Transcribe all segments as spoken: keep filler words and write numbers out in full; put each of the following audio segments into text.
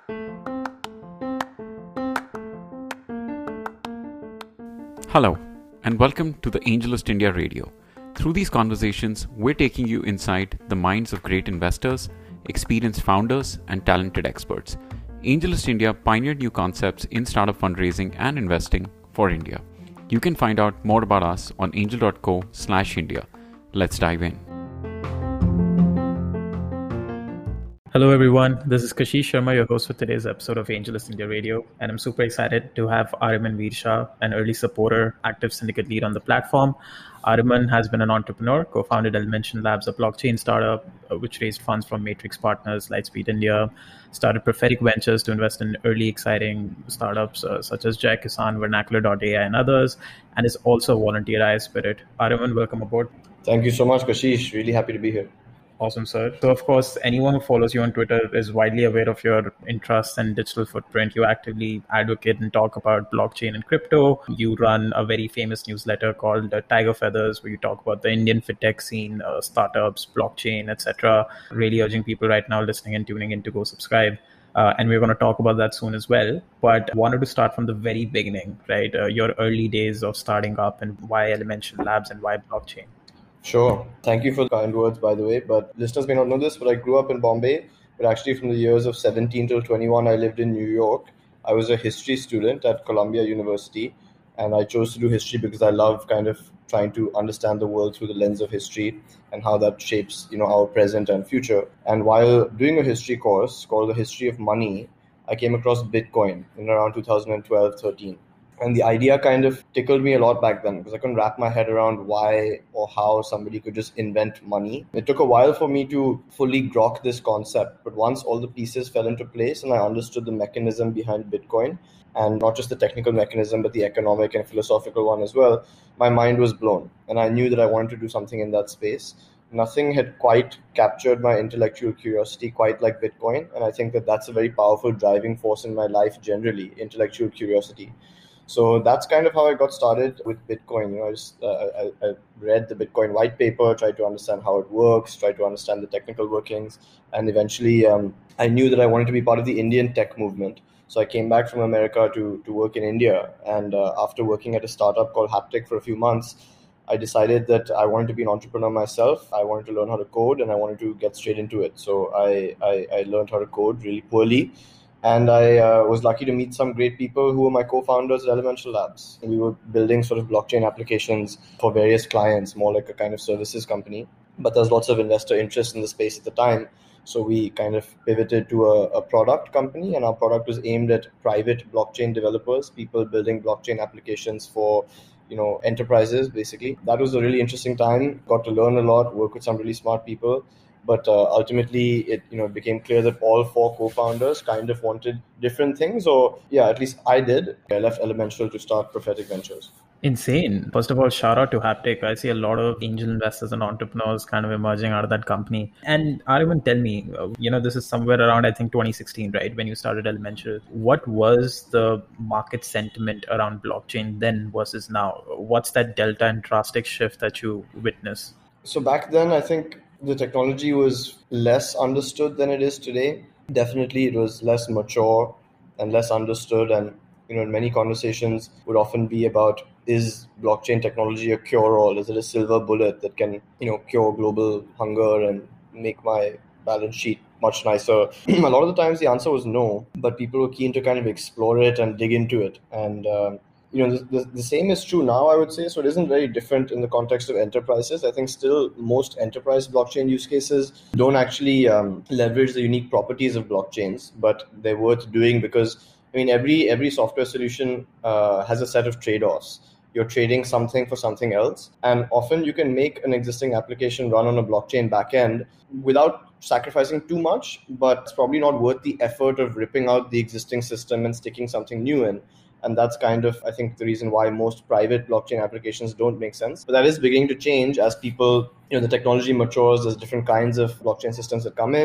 Hello, and welcome to the AngelList India Radio. Through these conversations, we're taking you inside the minds of great investors, experienced founders, and talented experts. AngelList India pioneered new concepts in startup fundraising and investing for India. You can find out more about us on angel.co slash India. Let's dive in. Hello, everyone. This is Kashish Sharma, your host for today's episode of AngelList India Radio. And I'm super excited to have Ariman Veer-Shah, an early supporter, active syndicate lead on the platform. Ariman has been an entrepreneur, co-founded Elemention Labs, a blockchain startup, uh, which raised funds from Matrix Partners, Lightspeed India, started Prophetic Ventures to invest in early exciting startups uh, such as Jai Kisan, Vernacular dot A I, and others, and is also a volunteer at iSpirit. Ariman, welcome aboard. Thank you so much, Kashish. Really happy to be here. Awesome, sir. So, of course, anyone who follows you on Twitter is widely aware of your interests and digital footprint. You actively advocate and talk about blockchain and crypto. You run a very famous newsletter called uh, Tiger Feathers, where you talk about the Indian fintech scene, uh, startups, blockchain, et cetera. Really urging people right now listening and tuning in to go subscribe. Uh, and we're going to talk about that soon as well. But wanted to start from the very beginning, right? Uh, your early days of starting up and why Elemention Labs and why blockchain. Sure. Thank you for the kind words, by the way. But listeners may not know this, but I grew up in Bombay. But actually, from the years of seventeen till twenty-one, I lived in New York. I was a history student at Columbia University. And I chose to do history because I love kind of trying to understand the world through the lens of history and how that shapes, you know, our present and future. And while doing a history course called The History of Money, I came across Bitcoin in around two thousand twelve, thirteen. And the idea kind of tickled me a lot back then because I couldn't wrap my head around why or how somebody could just invent money. It took a while for me to fully grok this concept. But once all the pieces fell into place and I understood the mechanism behind Bitcoin, and not just the technical mechanism, but the economic and philosophical one as well, my mind was blown. And I knew that I wanted to do something in that space. Nothing had quite captured my intellectual curiosity quite like Bitcoin. And I think that that's a very powerful driving force in my life generally, intellectual curiosity. So that's kind of how I got started with Bitcoin. You know, I just uh, I, I read the Bitcoin white paper, tried to understand how it works, tried to understand the technical workings, and eventually um, I knew that I wanted to be part of the Indian tech movement. So I came back from America to to work in India, and uh, after working at a startup called Haptic for a few months, I decided that I wanted to be an entrepreneur myself. I wanted to learn how to code, and I wanted to get straight into it. So I I, I learned how to code really poorly. And I uh, was lucky to meet some great people who were my co-founders at Elemention Labs. We were building sort of blockchain applications for various clients, more like a kind of services company. But there's lots of investor interest in the space at the time. So we kind of pivoted to a, a product company, and our product was aimed at private blockchain developers, people building blockchain applications for, you know, enterprises, basically. That was a really interesting time. Got to learn a lot, work with some really smart people. But uh, ultimately, it you know became clear that all four co-founders kind of wanted different things, or yeah, at least I did. I left Elemental to start Prophetic Ventures. Insane. First of all, shout out to Haptic. I see a lot of angel investors and entrepreneurs kind of emerging out of that company. And Ariman, tell me, uh, you know, this is somewhere around, I think, twenty sixteen, right? When you started Elemental. What was the market sentiment around blockchain then versus now? What's that delta and drastic shift that you witness? So back then, I think the technology was less understood than it is today. Definitely, it was less mature and less understood. And, you know, in many conversations would often be about, is blockchain technology a cure-all? Is it a silver bullet that can, you know, cure global hunger and make my balance sheet much nicer? A lot of the times the answer was no, but people were keen to kind of explore it and dig into it. And, um, you know, the, the, the same is true now, I would say. So it isn't very different in the context of enterprises. I think still most enterprise blockchain use cases don't actually um, leverage the unique properties of blockchains, but they're worth doing because, I mean, every every software solution uh, has a set of trade-offs. You're trading something for something else. And often you can make an existing application run on a blockchain backend without sacrificing too much, but it's probably not worth the effort of ripping out the existing system and sticking something new in. And that's kind of, I think, the reason why most private blockchain applications don't make sense. But that is beginning to change as people, you know, the technology matures. There's different kinds of blockchain systems that come in.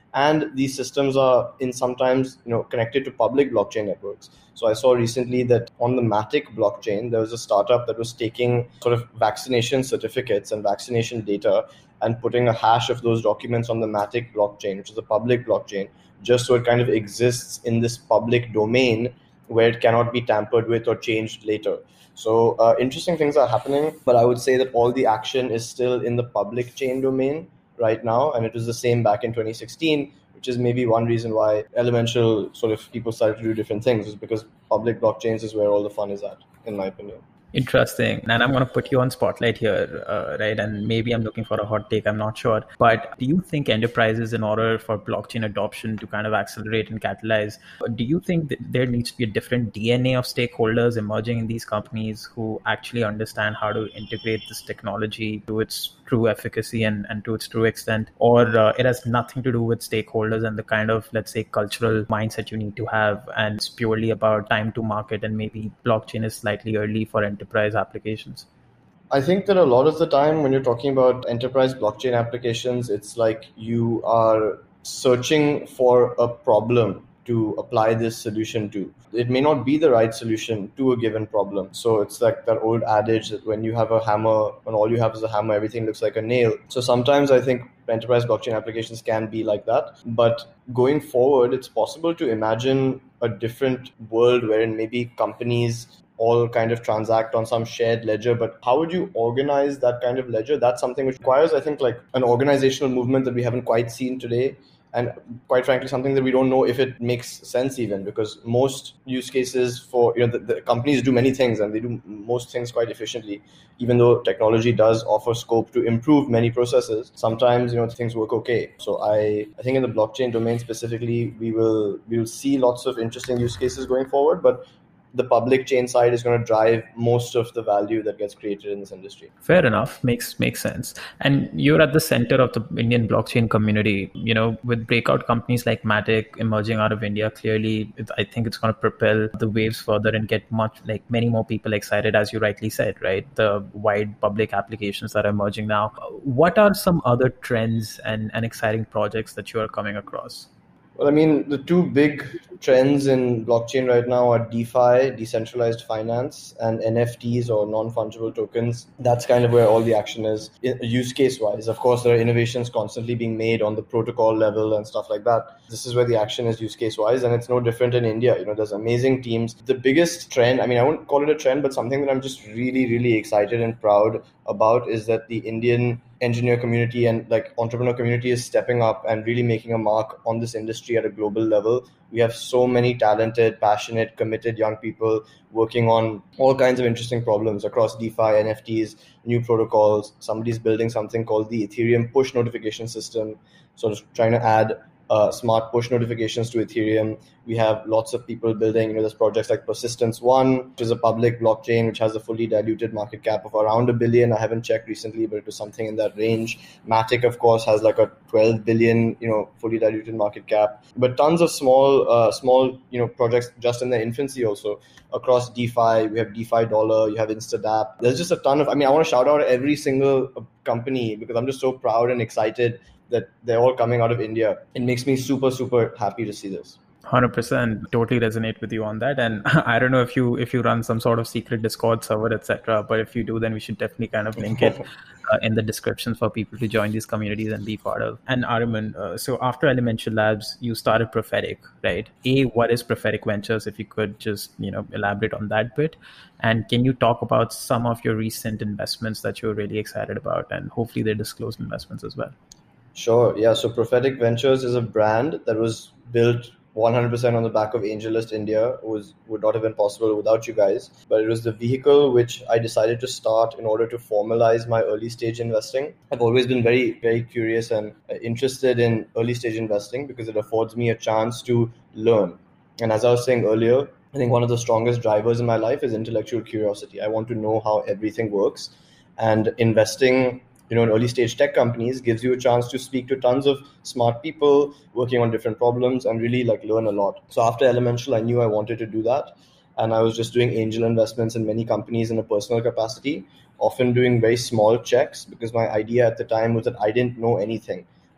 And these systems are in sometimes, you know, connected to public blockchain networks. So I saw recently that on the Matic blockchain, there was a startup that was taking sort of vaccination certificates and vaccination data and putting a hash of those documents on the Matic blockchain, which is a public blockchain, just so it kind of exists in this public domain where it cannot be tampered with or changed later. So uh, interesting things are happening, but I would say that all the action is still in the public chain domain right now, and it was the same back in twenty sixteen, which is maybe one reason why Elemental sort of people started to do different things, is because public blockchains is where all the fun is at, in my opinion. Interesting. And I'm going to put you on spotlight here, uh, right? And maybe I'm looking for a hot take, I'm not sure. But do you think enterprises, in order for blockchain adoption to kind of accelerate and catalyze, do you think that there needs to be a different D N A of stakeholders emerging in these companies who actually understand how to integrate this technology to its true efficacy and, and to its true extent? Or uh, it has nothing to do with stakeholders and the kind of, let's say, cultural mindset you need to have, and it's purely about time to market, and maybe blockchain is slightly early for enterprise applications? I think that a lot of the time when you're talking about enterprise blockchain applications, it's like you are searching for a problem to apply this solution to. It may not be the right solution to a given problem. So it's like that old adage that when you have a hammer and all you have is a hammer, everything looks like a nail. So sometimes I think enterprise blockchain applications can be like that. But going forward, it's possible to imagine a different world wherein maybe companies all kind of transact on some shared ledger. But how would you organize that kind of ledger? That's something which requires, I think, like an organizational movement that we haven't quite seen today. And quite frankly, something that we don't know if it makes sense even, because most use cases for, you know, the, the companies do many things and they do most things quite efficiently. Even though technology does offer scope to improve many processes, sometimes, you know, things work okay. So I, I think in the blockchain domain specifically, we will we will see lots of interesting use cases going forward, but the public chain side is going to drive most of the value that gets created in this industry. Fair enough. Makes makes sense. And you're at the center of the Indian blockchain community. You know, with breakout companies like Matic emerging out of India, clearly, it, I think it's going to propel the waves further and get much, like many more people excited, as you rightly said, right? The wide public applications that are emerging now. What are some other trends and, and exciting projects that you are coming across? Well, I mean, the two big trends in blockchain right now are DeFi, decentralized finance, and N F Ts or non-fungible tokens. That's kind of where all the action is, use case-wise. Of course, there are innovations constantly being made on the protocol level and stuff like that. This is where the action is use case-wise, and it's no different in India. You know, there's amazing teams. The biggest trend, I mean, I won't call it a trend, but something that I'm just really, really excited and proud about is that the Indian engineer community and like entrepreneur community is stepping up and really making a mark on this industry at a global level. We have so many talented, passionate, committed young people working on all kinds of interesting problems across DeFi, N F Ts, new protocols. Somebody's building something called the Ethereum push notification system, sort of trying to add Uh, smart push notifications to Ethereum. We have lots of people building, you know, there's projects like Persistence One, which is a public blockchain, which has a fully diluted market cap of around a billion. I haven't checked recently, but it was something in that range. Matic, of course, has like a twelve billion, you know, fully diluted market cap. But tons of small, uh, small, you know, projects just in their infancy also. Across DeFi, we have DeFi Dollar, you have InstaDApp. There's just a ton of, I mean, I want to shout out every single company because I'm just so proud and excited that they're all coming out of India. It makes me super, super happy to see this. one hundred percent totally resonate with you on that. And I don't know if you if you run some sort of secret Discord server, et cetera. But if you do, then we should definitely kind of link it uh, in the description for people to join these communities and be part of. And Ariman, uh, so after Elemental Labs, you started Prophetic, right? A, what is Prophetic Ventures? If you could just, you know, elaborate on that bit. And can you talk about some of your recent investments that you're really excited about? And hopefully they're disclosed investments as well. Sure. Yeah. So Prophetic Ventures is a brand that was built one hundred percent on the back of AngelList India. It was, would not have been possible without you guys. But it was the vehicle which I decided to start in order to formalize my early stage investing. I've always been very, very curious and interested in early stage investing because it affords me a chance to learn. And as I was saying earlier, I think one of the strongest drivers in my life is intellectual curiosity. I want to know how everything works. And investing, you know, in early stage tech companies gives you a chance to speak to tons of smart people working on different problems and really like learn a lot. So after Elemental, I knew I wanted to do that. And I was just doing angel investments in many companies in a personal capacity, often doing very small checks because my idea at the time was that I didn't know anything.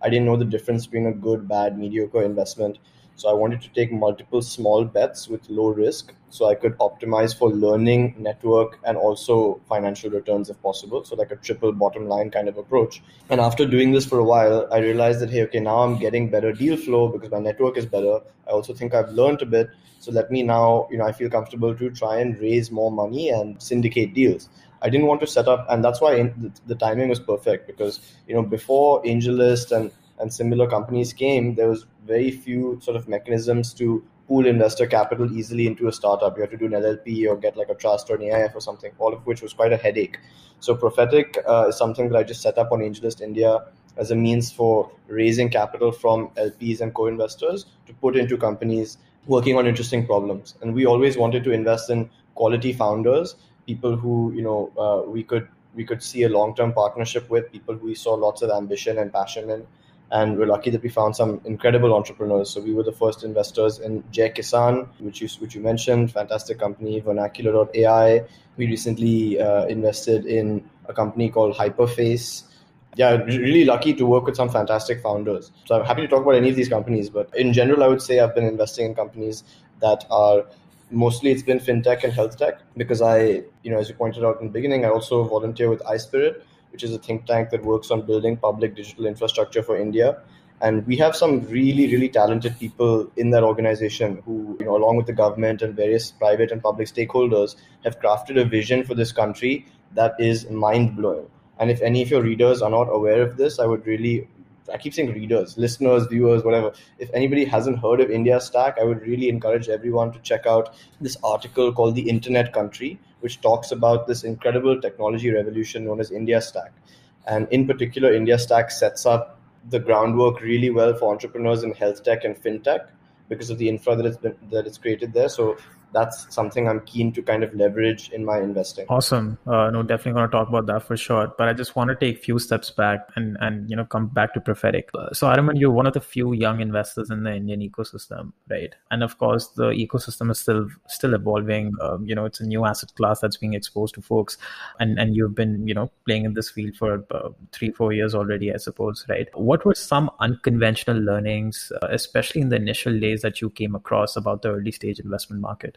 I didn't know the difference between a good, bad, mediocre investment. So I wanted to take multiple small bets with low risk so I could optimize for learning, network, and also financial returns if possible. So like a triple bottom line kind of approach. And after doing this for a while, I realized that, hey, okay, now I'm getting better deal flow because my network is better. I also think I've learned a bit. So let me now, you know, I feel comfortable to try and raise more money and syndicate deals. I didn't want to set up, and that's why in, the, the timing was perfect because, you know, before AngelList and and similar companies came, there was very few sort of mechanisms to pool investor capital easily into a startup. You have to do an L L P or get like a trust or an A I F or something, all of which was quite a headache. So Prophetic uh, is something that I just set up on AngelList India as a means for raising capital from L Ps and co-investors to put into companies working on interesting problems. And we always wanted to invest in quality founders, people who, you know, uh, we could we could see a long-term partnership with, people who we saw lots of ambition and passion in. And we're lucky that we found some incredible entrepreneurs. So we were the first investors in Jai Kisan, which you, which you mentioned, fantastic company, vernacular dot A I. We recently uh, invested in a company called Hyperface. Yeah, really lucky to work with some fantastic founders. So I'm happy to talk about any of these companies. But in general, I would say I've been investing in companies that are mostly it's been fintech and health tech because I, you know, as you pointed out in the beginning, I also volunteer with iSpirit, which is a think tank that works on building public digital infrastructure for India. And we have some really, really talented people in that organization who, you know, along with the government and various private and public stakeholders, have crafted a vision for this country that is mind-blowing. And if any of your readers are not aware of this, I would really, I keep saying readers, listeners, viewers, whatever. If anybody hasn't heard of India Stack, I would really encourage everyone to check out this article called The Internet Country, which talks about this incredible technology revolution known as India Stack. And in particular, India Stack sets up the groundwork really well for entrepreneurs in health tech and fintech because of the infra that it's been, that it's created there. So that's something I'm keen to kind of leverage in my investing. Awesome. Uh, no, definitely going to talk about that for sure. But I just want to take a few steps back and, and you know, come back to Prophetic. Uh, so Araman, you're one of the few young investors in the Indian ecosystem, right? And of course, the ecosystem is still still evolving. Um, you know, it's a new asset class that's being exposed to folks. And, and you've been, you know, playing in this field for uh, three, four years already, I suppose, right? What were some unconventional learnings, uh, especially in the initial days that you came across about the early stage investment market?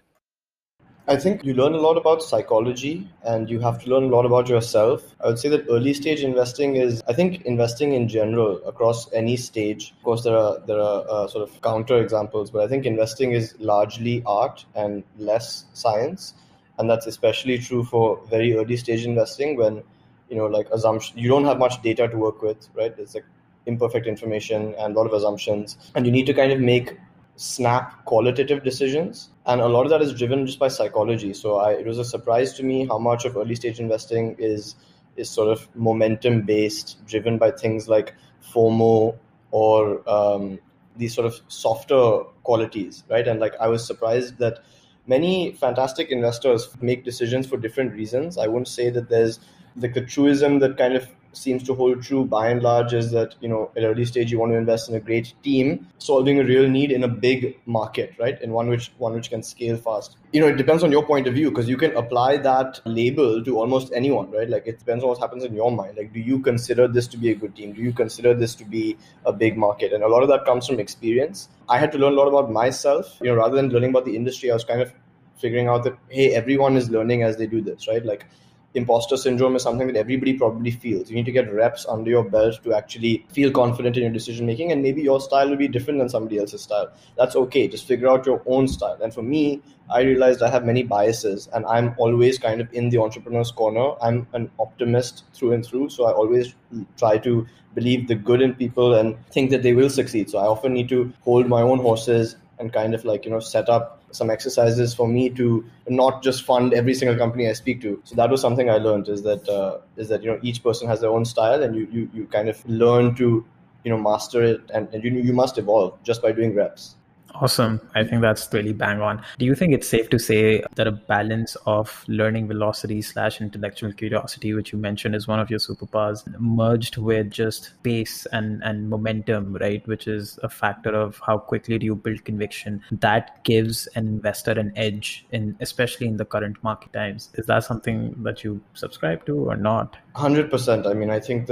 I think you learn a lot about psychology and you have to learn a lot about yourself. I would say that early stage investing is, I think investing in general across any stage, of course there are there are uh, sort of counter examples, but I think investing is largely art and less science. And that's especially true for very early stage investing when, you know, like assumption, you don't have much data to work with, right? It's like imperfect information and a lot of assumptions. And you need to kind of make snap qualitative decisions, and a lot of that is driven just by psychology. So I, it was a surprise to me how much of early stage investing is is sort of momentum based, driven by things like FOMO or um, these sort of softer qualities, right? And like I was surprised that many fantastic investors make decisions for different reasons. I wouldn't say that there's like the truism that kind of seems to hold true by and large is that, you know, at early stage you want to invest in a great team solving a real need in a big market, right? And one which one which can scale fast. You know, it depends on your point of view because you can apply that label to almost anyone, right? Like it depends on what happens in your mind. Like, do you consider this to be a good team? Do you consider this to be a big market? And a lot of that comes from experience. I had to learn a lot about myself, you know, rather than learning about the industry. I was kind of figuring out that, hey, everyone is learning as they do this, right? Like imposter syndrome is something that everybody probably feels. You need to get reps under your belt to actually feel confident in your decision making, and maybe your style will be different than somebody else's style. That's okay. Just figure out your own style. And for me, I realized I have many biases and I'm always kind of in the entrepreneur's corner. I'm an optimist through and through. So I always try to believe the good in people and think that they will succeed. So I often need to hold my own horses and kind of like, you know, set up some exercises for me to not just fund every single company I speak to. So that was something I learned is that, uh, is that, you know, each person has their own style and you, you, you kind of learn to, you know, master it and, and you, you must evolve just by doing reps. Awesome. I think that's really bang on. Do you think it's safe to say that a balance of learning velocity slash intellectual curiosity, which you mentioned is one of your superpowers, merged with just pace and, and momentum, right? Which is a factor of how quickly do you build conviction that gives an investor an edge in, especially in the current market times. Is that something that you subscribe to or not? one hundred percent. I mean, I think that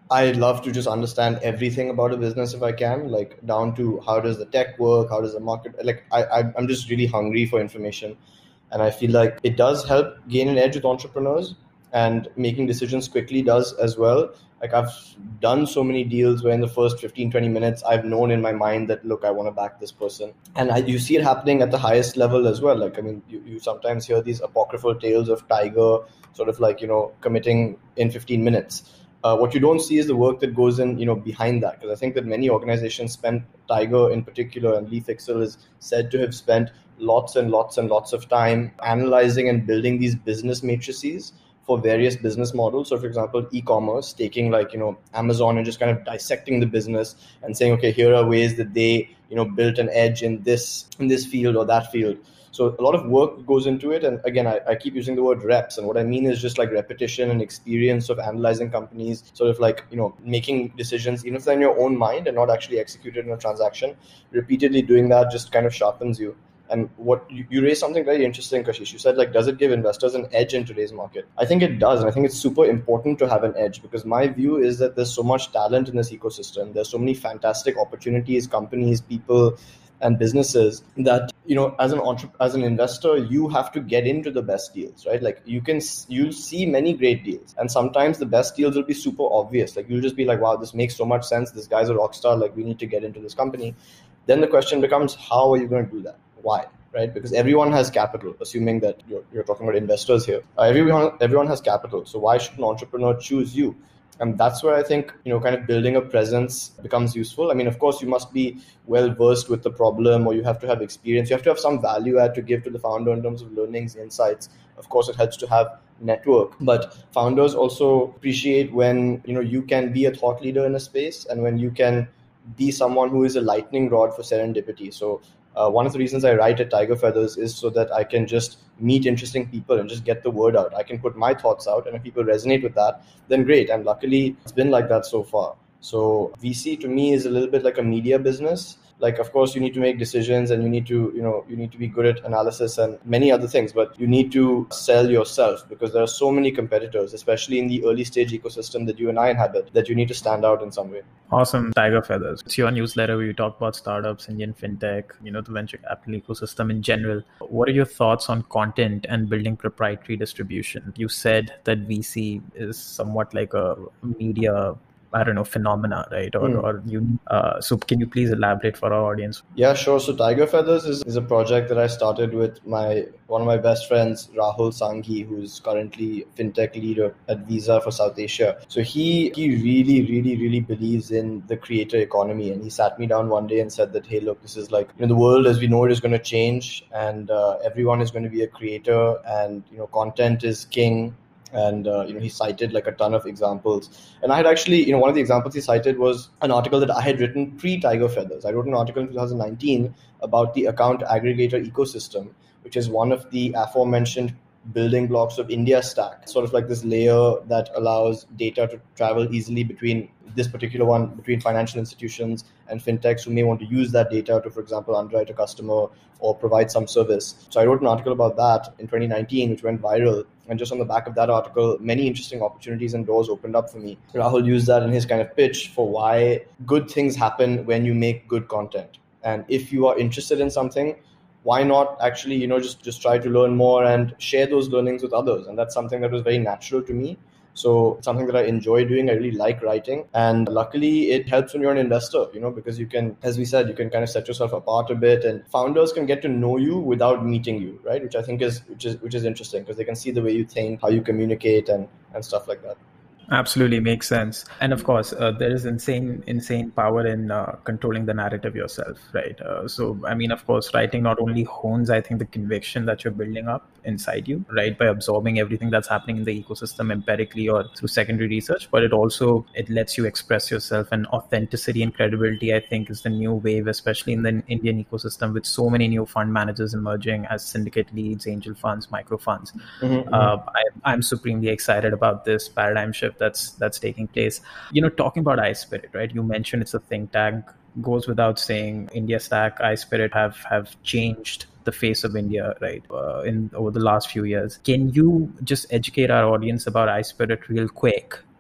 I love to just understand everything about a business if I can, like down to how does the tech work, how does the market, like I, I I'm just really hungry for information. And I feel like it does help gain an edge with entrepreneurs, and making decisions quickly does as well. Like I've done so many deals where in the first fifteen, twenty minutes, I've known in my mind that, look, I want to back this person. And I, you see it happening at the highest level as well. Like, I mean, you, you sometimes hear these apocryphal tales of Tiger sort of like, you know, committing in fifteen minutes. Uh, what you don't see is the work that goes in, you know, behind that. Because I think that many organizations spend, Tiger in particular, and Lee Fixel is said to have spent lots and lots and lots of time analyzing and building these business matrices for various business models. So for example, e-commerce, taking like, you know, Amazon and just kind of dissecting the business and saying, okay, here are ways that they, you know, built an edge in this, in this field or that field. So a lot of work goes into it. And again, I, I keep using the word reps. And what I mean is just like repetition and experience of analyzing companies, sort of like, you know, making decisions, even if they're in your own mind and not actually executed in a transaction. Repeatedly doing that just kind of sharpens you. And what you, you raised something very interesting, Kashish. You said, like, does it give investors an edge in today's market? I think it does. And I think it's super important to have an edge, because my view is that there's so much talent in this ecosystem. There's so many fantastic opportunities, companies, people, and businesses that, you know, as an entre- as an investor, you have to get into the best deals, right? Like you can, you'll see many great deals, and sometimes the best deals will be super obvious. Like you'll just be like, wow, this makes so much sense. This guy's a rock star. Like we need to get into this company. Then the question becomes, how are you going to do that? Why? Right? Because everyone has capital, assuming that you're, you're talking about investors here. Uh, everyone, everyone has capital. So why should an entrepreneur choose you? And that's where I think, you know, kind of building a presence becomes useful. I mean, of course, you must be well versed with the problem, or you have to have experience. You have to have some value add to give to the founder in terms of learnings, insights. Of course, it helps to have network, but founders also appreciate when, you know, you can be a thought leader in a space, and when you can be someone who is a lightning rod for serendipity. So Uh, one of the reasons I write at Tiger Feathers is so that I can just meet interesting people and just get the word out. I can put my thoughts out, and if people resonate with that, then great. And luckily, it's been like that so far. So V C to me is a little bit like a media business. Like, of course, you need to make decisions, and you need to, you know, you need to be good at analysis and many other things, but you need to sell yourself, because there are so many competitors, especially in the early stage ecosystem that you and I inhabit, that you need to stand out in some way. Awesome. Tiger Feathers. It's your newsletter where you talk about startups, Indian fintech, you know, the venture capital ecosystem in general. What are your thoughts on content and building proprietary distribution? You said that V C is somewhat like a media, I don't know, phenomena, right? Or, mm. or you. Uh, so can you please elaborate for our audience? Yeah, sure. So Tiger Feathers is, is a project that I started with my one of my best friends, Rahul Sanghi, who's currently fintech leader at Visa for South Asia. So he he really, really, really believes in the creator economy, and he sat me down one day and said that, hey, look, this is like, you know, the world as we know it is going to change, and uh, everyone is going to be a creator, and you know, content is king. And, uh, you know, he cited like a ton of examples. And I had actually, you know, one of the examples he cited was an article that I had written pre-Tiger Feathers. I wrote an article in two thousand nineteen about the account aggregator ecosystem, which is one of the aforementioned building blocks of India Stack, sort of like this layer that allows data to travel easily between this particular one, between financial institutions and fintechs who may want to use that data to, for example, underwrite a customer or provide some service. So I wrote an article about that in twenty nineteen, which went viral. And just on the back of that article, many interesting opportunities and doors opened up for me. Rahul used that in his kind of pitch for why good things happen when you make good content. And if you are interested in something, why not actually, you know, just, just try to learn more and share those learnings with others. And that's something that was very natural to me. So it's something that I enjoy doing. I really like writing. And luckily, it helps when you're an investor, you know, because you can, as we said, you can kind of set yourself apart a bit, and founders can get to know you without meeting you, right? Which I think is, which is, which is interesting, because they can see the way you think, how you communicate, and, and stuff like that. Absolutely makes sense. And of course, uh, there is insane, insane power in uh, controlling the narrative yourself, right? Uh, so, I mean, of course, writing not only hones, I think, the conviction that you're building up inside you, right, by absorbing everything that's happening in the ecosystem empirically or through secondary research, but it also, it lets you express yourself, and authenticity and credibility, I think, is the new wave, especially in the Indian ecosystem, with so many new fund managers emerging as syndicate leads, angel funds, micro funds. Mm-hmm, uh, mm-hmm. I, I'm supremely excited about this paradigm shift that's that's taking place. You know, talking about iSpirit, right? You mentioned it's a think tank. Goes without saying, India Stack, iSpirit have have changed the face of India, right? Uh, in over the last few years. Can you just educate our audience about iSpirit real quick?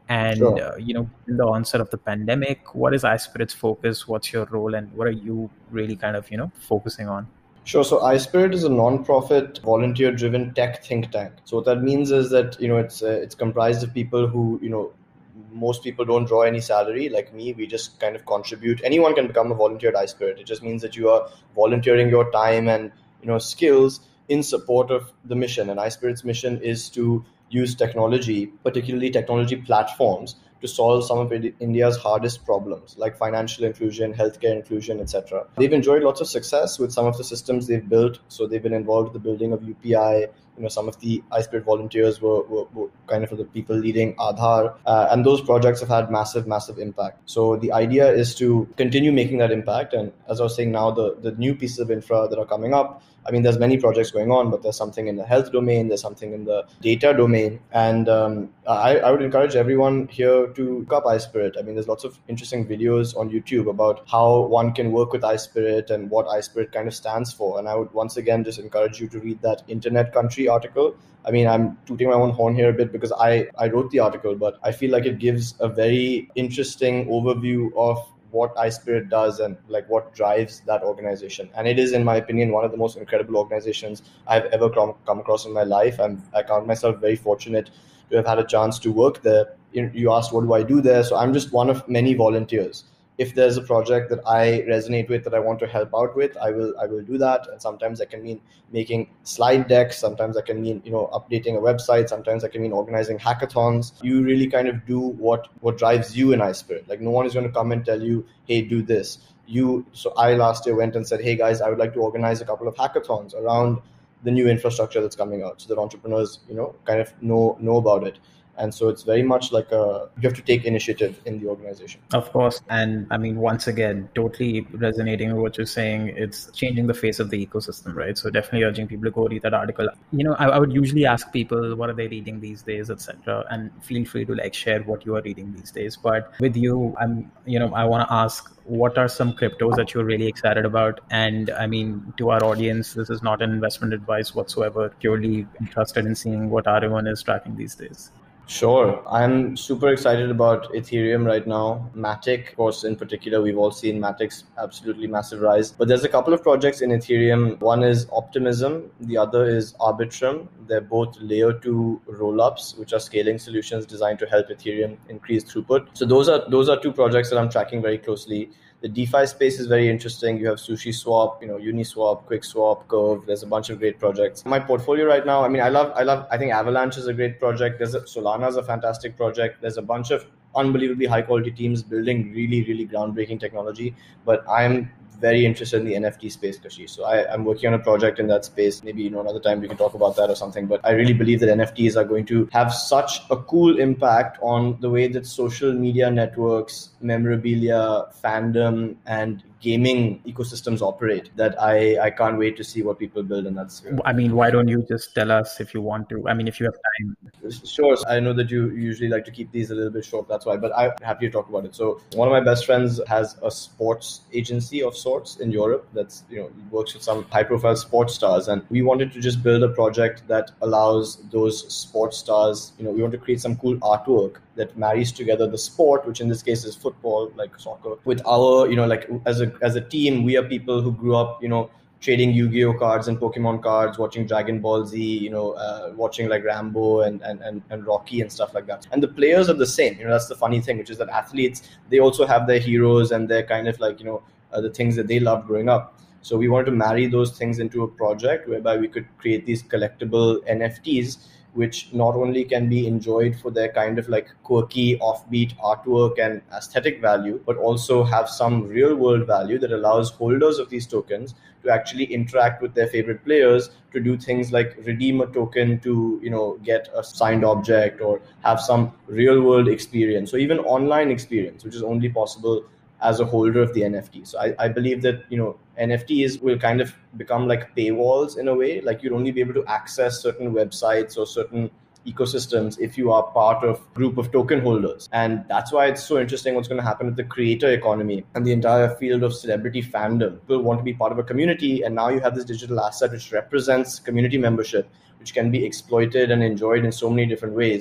And, Sure. uh, you know, in the onset of the pandemic, what is iSpirit's focus? What's your role? And what are you really kind of, you know, focusing on? Sure. So iSpirit is a non-profit, volunteer-driven tech think tank. So what that means is that, you know, it's uh, it's comprised of people who, you know, most people don't draw any salary. Like me, we just kind of contribute. Anyone can become a volunteer at iSpirit. It just means that you are volunteering your time and, you know, skills in support of the mission. And iSpirit's mission is to use technology, particularly technology platforms, to solve some of India's hardest problems, like financial inclusion, healthcare inclusion, et cetera. They've enjoyed lots of success with some of the systems they've built. So they've been involved in the building of U P I. You know, some of the iSpirit volunteers were, were, were kind of the people leading Aadhaar. Uh, and those projects have had massive, massive impact. So the idea is to continue making that impact. And as I was saying now, the, the new pieces of infra that are coming up, I mean, there's many projects going on, but there's something in the health domain, there's something in the data domain. And um, I, I would encourage everyone here to look up iSpirit. I mean, there's lots of interesting videos on YouTube about how one can work with iSpirit and what iSpirit kind of stands for. And I would once again just encourage you to read that Internet Country article. I mean, I'm tooting my own horn here a bit because I, I wrote the article, but I feel like it gives a very interesting overview of what iSpirit does and like what drives that organization. And it is, in my opinion, one of the most incredible organizations I've ever come, come across in my life. I'm, I count myself very fortunate to have had a chance to work there. You, you asked, what do I do there? So I'm just one of many volunteers. If there's a project that I resonate with, that I want to help out with, I will I will do that. And sometimes that can mean making slide decks. Sometimes that can mean, you know, updating a website. Sometimes that can mean organizing hackathons. You really kind of do what, what drives you in iSpirit. Like no one is going to come and tell you, hey, do this. You. So I last year went and said, hey guys, I would like to organize a couple of hackathons around the new infrastructure that's coming out so that entrepreneurs, you know, kind of know know about it. And so it's very much like a, you have to take initiative in the organization. Of course. And I mean, once again, totally resonating with what you're saying. It's changing the face of the ecosystem, right? So definitely urging people to go read that article. You know, I, I would usually ask people, what are they reading these days, et cetera. And feel free to like share what you are reading these days. But with you, I'm, you know, I want to ask, what are some cryptos that you're really excited about? And I mean, to our audience, this is not an investment advice whatsoever, purely interested in seeing what everyone is tracking these days. Sure. I'm super excited about Ethereum right now. Matic, of course, in particular, we've all seen Matic's absolutely massive rise. But there's a couple of projects in Ethereum. One is Optimism. The other is Arbitrum. They're both layer two rollups, which are scaling solutions designed to help Ethereum increase throughput. So those are those are two projects that I'm tracking very closely. The DeFi space is very interesting. You have SushiSwap, you know, Uniswap, QuickSwap, Curve. There's a bunch of great projects. My portfolio right now, I mean, I love, I love, I think Avalanche is a great project. There's a, Solana is a fantastic project. There's a bunch of unbelievably high quality teams building really, really groundbreaking technology. But I'm very interested in the N F T space, Kashish. So I, I'm working on a project in that space. Maybe, you know, another time we can talk about that or something. But I really believe that N F Ts are going to have such a cool impact on the way that social media networks, memorabilia, fandom, and gaming ecosystems operate, that I, I can't wait to see what people build in that sphere. I mean, why don't you just tell us if you want to? I mean, if you have time. Sure. I know that you usually like to keep these a little bit short, that's why, but I'm happy to talk about it. So one of my best friends has a sports agency of sorts in Europe that's, you know, works with some high profile sports stars. And we wanted to just build a project that allows those sports stars, you know, we want to create some cool artwork that marries together the sport, which in this case is football, like soccer, with our, you know, like as a as a team, we are people who grew up, you know, trading Yu-Gi-Oh cards and Pokemon cards, watching Dragon Ball Z, you know, uh, watching like Rambo and, and, and, and Rocky and stuff like that. And the players are the same. You know, that's the funny thing, which is that athletes, they also have their heroes and their kind of like, you know, uh, the things that they loved growing up. So we wanted to marry those things into a project whereby we could create these collectible N F Ts, which not only can be enjoyed for their kind of like quirky, offbeat artwork and aesthetic value, but also have some real world value that allows holders of these tokens to actually interact with their favorite players, to do things like redeem a token to, you know, get a signed object or have some real world experience, or even online experience, which is only possible as a holder of the N F T. So I, I believe that, you know, N F Ts will kind of become like paywalls in a way, like you'd only be able to access certain websites or certain ecosystems if you are part of a group of token holders. And that's why it's so interesting what's going to happen with the creator economy and the entire field of celebrity fandom. People want to be part of a community, and now you have this digital asset which represents community membership, which can be exploited and enjoyed in so many different ways.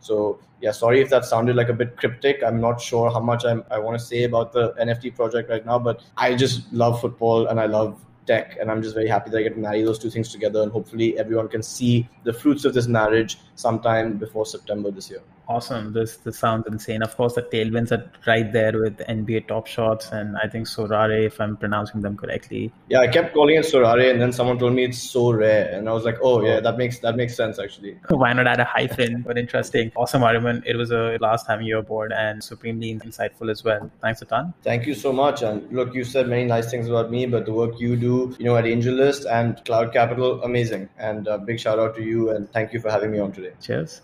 So yeah, sorry if that sounded like a bit cryptic. I'm not sure how much I'm, I want to say about the N F T project right now, but I just love football and I love tech, and I'm just very happy that I get to marry those two things together, and hopefully everyone can see the fruits of this marriage sometime before September this year. Awesome. This this sounds insane. Of course, the tailwinds are right there with N B A Top Shots and I think Sorare, if I'm pronouncing them correctly. Yeah, I kept calling it Sorare, and then someone told me it's so rare, and I was like, oh yeah, that makes that makes sense actually. Why not add a hyphen? But interesting. Awesome, Ariman. It was a blast having you aboard and supremely insightful as well. Thanks a ton. Thank you so much. And look, you said many nice things about me, but the work you do, you know, at AngelList and Cloud Capital, amazing. And a big shout out to you, and thank you for having me on today. Cheers.